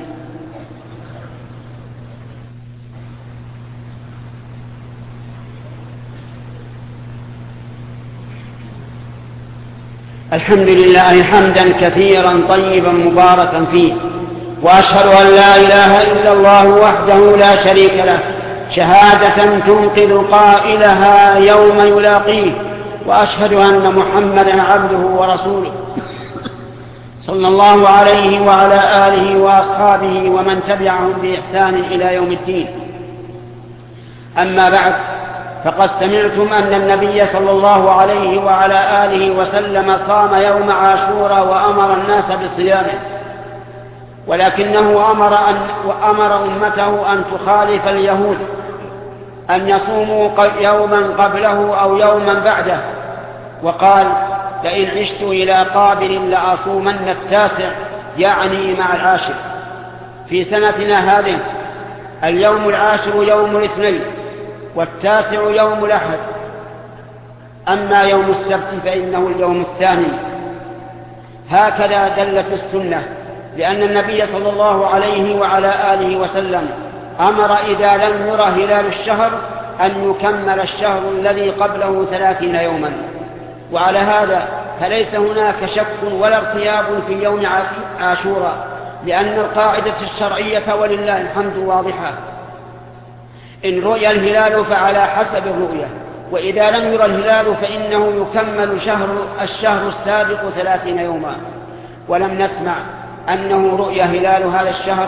الحمد لله حمدا كثيرا طيبا مباركا فيه، وأشهد أن لا إله إلا الله وحده لا شريك له شهادة تنقذ قائلها يوم يلاقيه، وأشهد أن محمدا عبده ورسوله صلى الله عليه وعلى آله وأصحابه ومن تبعهم بإحسان إلى يوم الدين. أما بعد، فقد سمعتم أن النبي صلى الله عليه وعلى آله وسلم صام يوم عاشوراء وأمر الناس بصيامه، ولكنه أمر أمته أن تخالف اليهود، أن يصوموا يوما قبله أو يوما بعده، وقال: لئن عشت إلى قابل لأصومن 9، يعني مع 10 في سنتنا هذه. اليوم 10 يوم الاثنين، 9 يوم الأحد. أما يوم السبت فإنه اليوم الثاني. هكذا دلت السنة، لأن النبي صلى الله عليه وعلى آله وسلم أمر إذا لم يرى هلال الشهر أن يكمل الشهر الذي قبله 30 يوما. وعلى هذا فليس هناك شك ولا ارتياب في يوم عاشوراء، لأن القاعدة الشرعية ولله الحمد واضحة: إن رؤي الهلال فعلى حسب الرؤية، وإذا لم يرى الهلال فإنه يكمل الشهر السابق 30 يوما. ولم نسمع أنه رؤي هلال هذا الشهر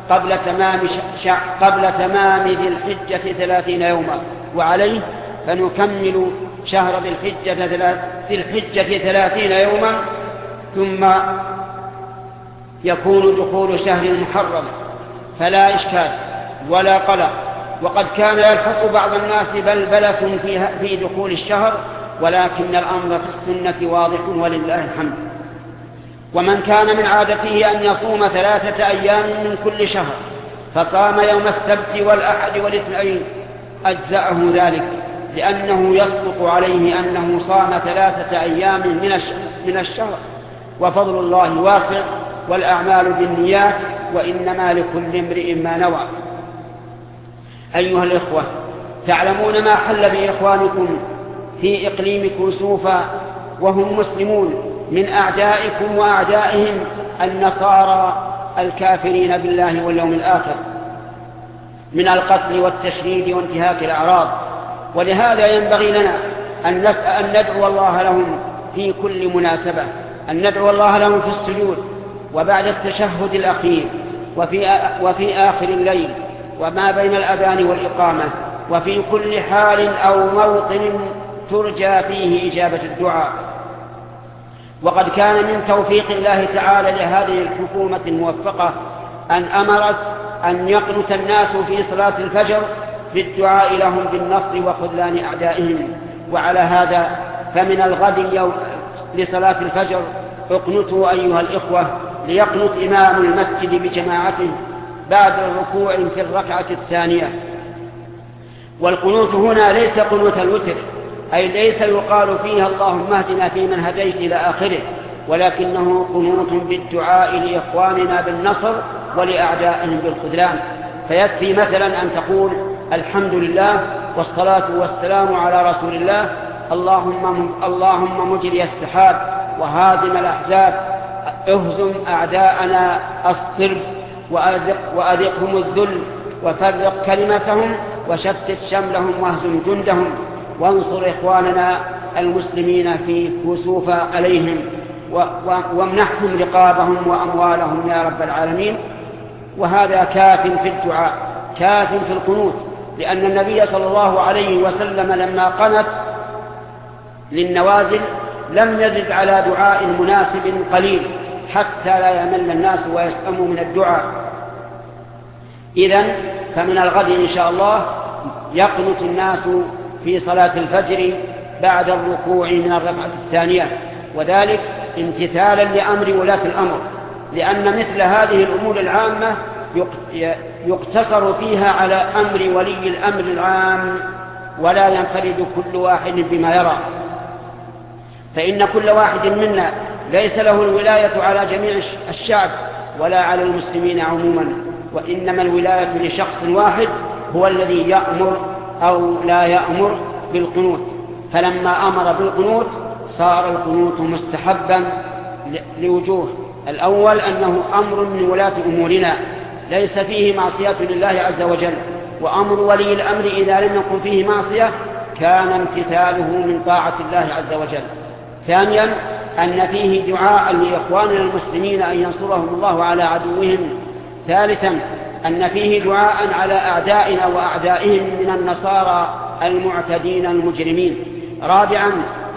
قبل تمام ذي الحجة 30 يوما، وعليه فنكمل شهر ذي الحجة 30 يوما، ثم يكون دخول شهر المحرم، فلا إشكال ولا قلق. وقد كان يلحق بعض الناس بلبلة في دخول الشهر، ولكن الأمر في السنة واضح ولله الحمد. ومن كان من عادته أن يصوم 3 أيام من كل شهر فصام يوم السبت والأحد والاثنين أجزأه ذلك، لأنه يصدق عليه أنه صام 3 أيام من الشهر، وفضل الله واسع، والأعمال بالنيات، وإنما لكل امرئ ما نوى. أيها الإخوة، تعلمون ما حل بإخوانكم في إقليم كوسوفا وهم مسلمون من أعدائكم وأعدائهم النصارى الكافرين بالله واليوم الآخر من القتل والتشريد وانتهاك الأعراض. ولهذا ينبغي لنا أن ندعو الله لهم في كل مناسبة، أن ندعو الله لهم في السجود وبعد التشهد الأخير وفي آخر الليل وما بين الأذان والإقامة، وفي كل حال أو موطن ترجى فيه إجابة الدعاء. وقد كان من توفيق الله تعالى لهذه الحكومة الموفقة أن أمرت أن يقنت الناس في صلاة الفجر بالدعاء لهم بالنصر وخذلان أعدائهم. وعلى هذا فمن الغد يوم لصلاة الفجر اقنتوا أيها الإخوة، ليقنت إمام المسجد بجماعته بعد الركوع في الركعة الثانية. والقنوت هنا ليس قنوت الوتر، أي ليس يقال فيها اللهم اهدنا فيمن هديت إلى آخره، ولكنه قنوت بالدعاء لإخواننا بالنصر ولأعدائهم بالخذلان. فيكفي مثلا أن تقول الحمد لله والصلاة والسلام على رسول الله، اللهم مجري السحاب وهازم الأحزاب اهزم أعداءنا الصرب وأذقهم الذل وفرق كلمتهم وشتت شملهم واهزم جندهم وانصر إخواننا المسلمين في كوسوف عليهم وامنحهم رقابهم وأموالهم يا رب العالمين. وهذا كاف في الدعاء، كاف في القنوت، لأن النبي صلى الله عليه وسلم لما قنت للنوازل لم يزد على دعاء مناسب قليل حتى لا يمل الناس ويسأموا من الدعاء. إذن فمن الغد إن شاء الله يقنت الناس في صلاة الفجر بعد الركوع من الركعة الثانية، وذلك امتثالا لأمر ولاة الأمر، لأن مثل هذه الأمور العامة يقتصر فيها على أمر ولي الأمر العام، ولا ينفرد كل واحد بما يرى، فإن كل واحد منا ليس له الولاية على جميع الشعب ولا على المسلمين عموما، وإنما الولاية لشخص واحد هو الذي يأمر أو لا يأمر بالقنوت. فلما أمر بالقنوت صار القنوت مستحبا لوجوه: الأول أنه أمر من ولاة أمورنا ليس فيه معصية لله عز وجل، وأمر ولي الأمر إذا لم يكن فيه معصية كان امتثاله من طاعة الله عز وجل. ثانيا أن فيه دعاء لإخواننا المسلمين أن ينصرهم الله على عدوهم. ثالثا أن فيه دعاء على أعدائنا وأعدائهم من النصارى المعتدين المجرمين. رابعا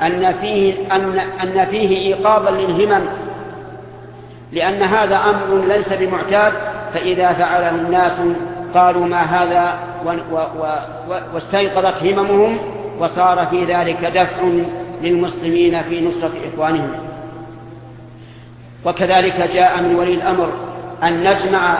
أن فيه إيقاظا للهمم، لأن هذا أمر ليس بمعتاد، فإذا فعله الناس قالوا ما هذا واستيقظت هممهم، وصار في ذلك دفع للمسلمين في نصرة إخوانهم. وكذلك جاء من ولي الأمر أن نجمع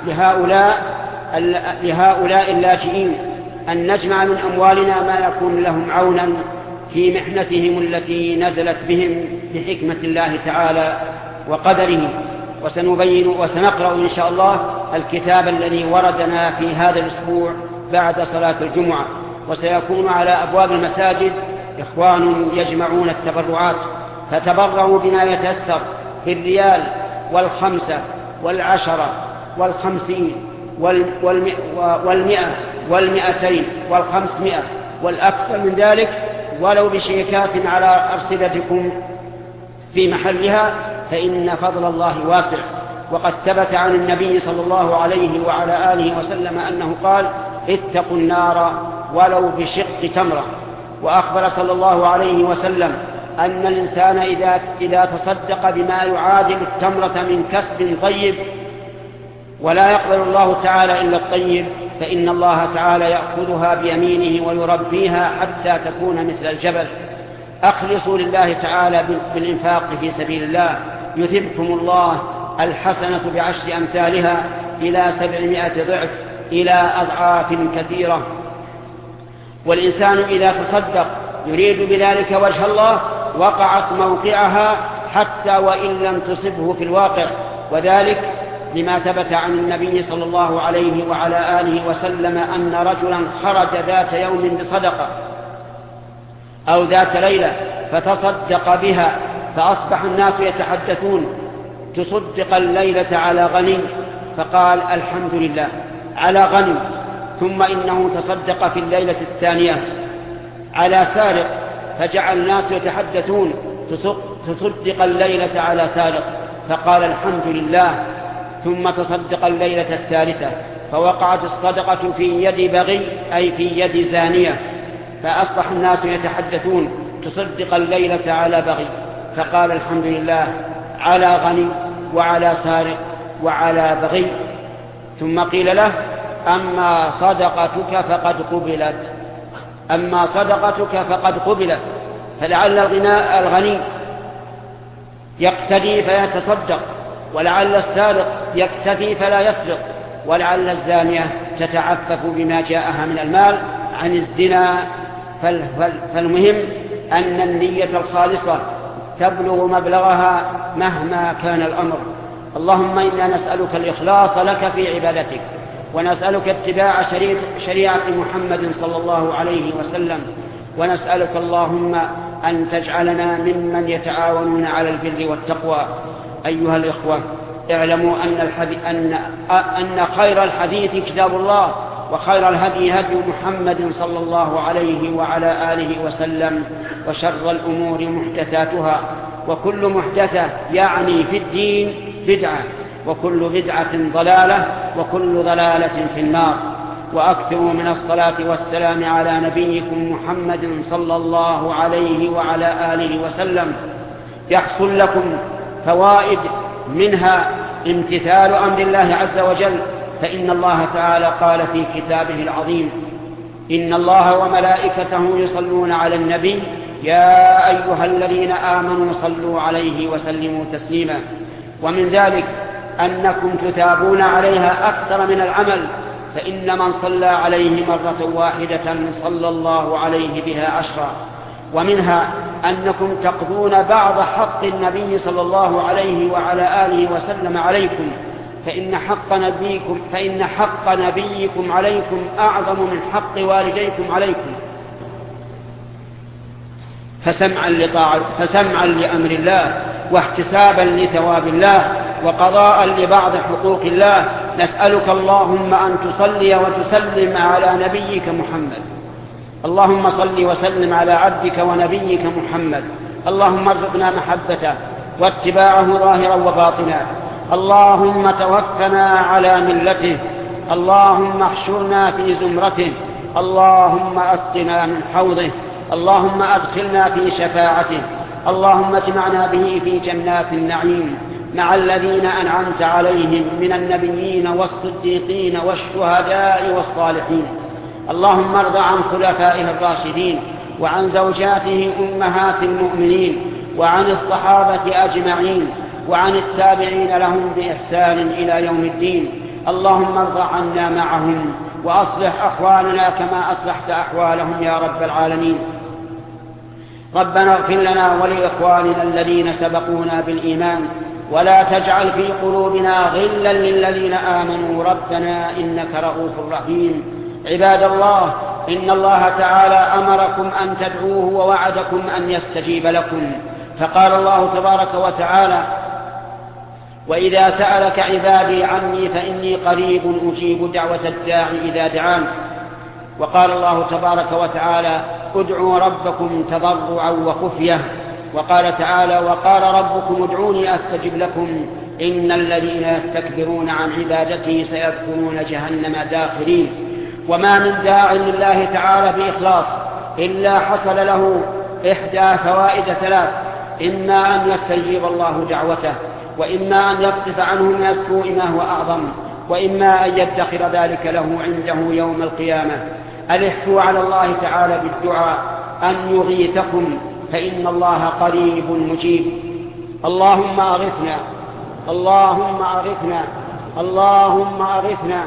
لهؤلاء اللاجئين، أن نجمع من أموالنا ما يكون لهم عونا في محنتهم التي نزلت بهم بحكمة الله تعالى وقدره. وسنبين وسنقرأ إن شاء الله الكتاب الذي وردنا في هذا الأسبوع بعد صلاة الجمعة، وسيكون على أبواب المساجد إخوان يجمعون التبرعات، فتبرعوا بما يتيسر في الريال والخمسة والعشرة والخمسين والمئة والمئتين والخمسمائة والأكثر من ذلك، ولو بشيكات على أرصدتكم في محلها، فإن فضل الله واسع. وقد ثبت عن النبي صلى الله عليه وعلى آله وسلم أنه قال: اتقوا النار ولو بشق تمرة. وأخبر صلى الله عليه وسلم أن الإنسان إذا تصدق بما يعادل التمرة من كسب طيب ولا يقبل الله تعالى إلا الطيب، فإن الله تعالى يأخذها بيمينه ويربيها حتى تكون مثل الجبل. أخلصوا لله تعالى بالإنفاق في سبيل الله يثبكم الله الحسنة ب10 أمثالها إلى 700 ضعف إلى أضعاف كثيرة. والإنسان إذا تصدق يريد بذلك وجه الله وقعت موقعها حتى وإن لم تصبه في الواقع، وذلك لما ثبت عن النبي صلى الله عليه وعلى آله وسلم أن رجلا خرج ذات يوم بصدقة أو ذات ليلة فتصدق بها، فأصبح الناس يتحدثون: تصدق الليلة على غني؟ فقال: الحمد لله على غني. ثم إنه تصدق في الليلة الثانية على سارق، فجعل الناس يتحدثون: تصدق الليلة على سارق، فقال: الحمد لله. ثم تصدق الليلة الثالثة فوقعت الصدقة في يد بغي، أي في يد زانية، فأصبح الناس يتحدثون: تصدق الليلة على بغي، فقال: الحمد لله على غني وعلى سارق وعلى بغي. ثم قيل له: أما صدقتك فقد قبلت، أما صدقتك فقد قبلت. فلعل الغني يقتدي فيتصدق، ولعل السارق يكتفي فلا يسرق، ولعل الزانية تتعفف بما جاءها من المال عن الزنا. فالمهم أن النية الخالصة تبلغ مبلغها مهما كان الأمر. اللهم إنا نسألك الإخلاص لك في عبادتك، ونسألك اتباع شريعة محمد صلى الله عليه وسلم، ونسألك اللهم أن تجعلنا ممن يتعاونون على البر والتقوى. أيها الإخوة، اعلموا أن خير الحديث كتاب الله، وخير الهدي هدي محمد صلى الله عليه وعلى آله وسلم، وشر الأمور محدثاتها، وكل محدثة يعني في الدين بدعة، وكل بدعة ضلالة، وكل ضلالة في النار. وأكثروا من الصلاة والسلام على نبيكم محمد صلى الله عليه وعلى آله وسلم، يحصل لكم فوائد، منها امتثال أمر الله عز وجل، فإن الله تعالى قال في كتابه العظيم: إن الله وملائكته يصلون على النبي يا أيها الذين آمنوا صلوا عليه وسلموا تسليما. ومن ذلك أنكم تثابون عليها أكثر من العمل، فإن من صلى عليه مرة واحدة صلى الله عليه بها 10. ومنها أنكم تقضون بعض حق النبي صلى الله عليه وعلى آله وسلم عليكم، فإن حق نبيكم عليكم أعظم من حق والديكم عليكم. فسمعا لأمر الله، واحتسابا لثواب الله، وقضاء لبعض حقوق الله، نسألك اللهم أن تصلي وتسلم على نبيك محمد. اللهم صل وسلم على عبدك ونبيك محمد. اللهم ارزقنا محبته واتباعه ظاهرا وباطنا. اللهم توفنا على ملته. اللهم احشرنا في زمرته. اللهم اسقنا من حوضه. اللهم أدخلنا في شفاعته. اللهم اجمعنا به في جنات النعيم مع الذين أنعمت عليهم من النبيين والصديقين والشهداء والصالحين. اللهم ارض عن خلفائه الراشدين، وعن زوجاته أمهات المؤمنين، وعن الصحابة أجمعين، وعن التابعين لهم بإحسان إلى يوم الدين. اللهم ارض عنا معهم، وأصلح أحوالنا كما أصلحت أحوالهم يا رب العالمين. ربنا اغفر لنا ولإخواننا الذين سبقونا بالإيمان، ولا تجعل في قلوبنا غلا للذين آمنوا ربنا إنك رؤوف رحيم. عباد الله، إن الله تعالى أمركم أن تدعوه ووعدكم أن يستجيب لكم، فقال الله تبارك وتعالى: وإذا سألك عبادي عني فإني قريب أجيب دعوة الداعي إذا دعان. وقال الله تبارك وتعالى: ادعوا ربكم تضرعا وخفية. وقال تعالى: وقال ربكم ادعوني أستجب لكم إن الذين يستكبرون عن عبادتي سيدخلون جهنم داخرين. وما من داع لله تعالى بإخلاص إلا حصل له إحدى فوائد 3: إما أن يستجيب الله دعوته، وإما أن يصرف عنه من السوء ما هو أعظم، وإما أن يدخر ذلك له عنده يوم القيامة. ألحوا على الله تعالى بالدعاء أن يغيثكم، فإن الله قريب مجيب. اللهم أغثنا، اللهم أغثنا، اللهم أغثنا،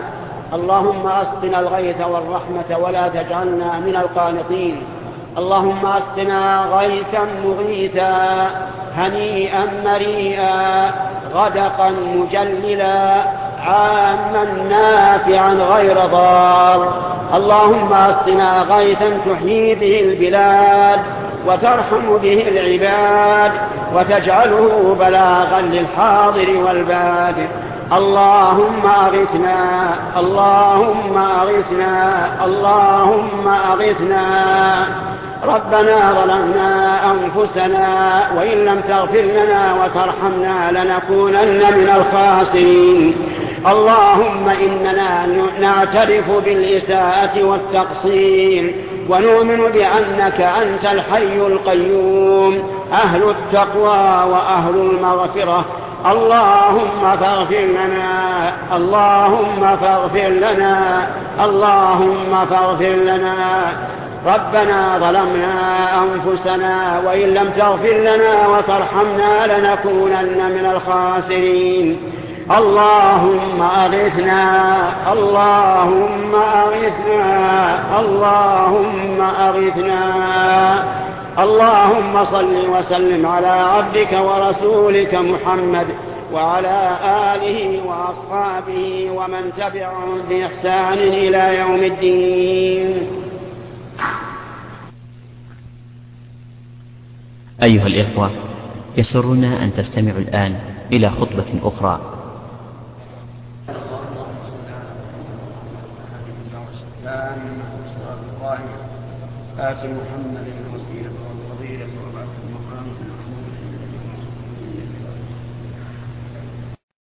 اللهم أسقنا الغيث والرحمة ولا تجعلنا من القانطين. اللهم أسقنا غيثا مغيثا هنيئا مريئا غدقا مجللا عاما نافعا غير ضار. اللهم أسقنا غيثا تحيي به البلاد وترحم به العباد وتجعله بلاغا للحاضر والباد. اللهم أغثنا اللهم أغثنا اللهم أغثنا. ربنا ظلمنا أنفسنا وإن لم تغفر لنا وترحمنا لنكونن من الخاسرين. اللهم إننا نعترف بالإساءة والتقصير ونؤمن بأنك أنت الحي القيوم أهل التقوى وأهل المغفرة. اللهم فاغفر لنا اللهم فاغفر لنا اللهم فاغفر لنا. ربنا ظلمنا أنفسنا وإن لم تغفر لنا وترحمنا لنكونن من الخاسرين. اللهم أغثنا اللهم أغثنا اللهم أغثنا. اللهم صل وسلم على عبدك ورسولك محمد وعلى آله وأصحابه ومن تبعهم بإحسان إلى يوم الدين. أيها الإخوة، يسرنا أن تستمعوا الآن إلى خطبة أخرى. آت محمد الوسيلة والفضيلة وبعث المقام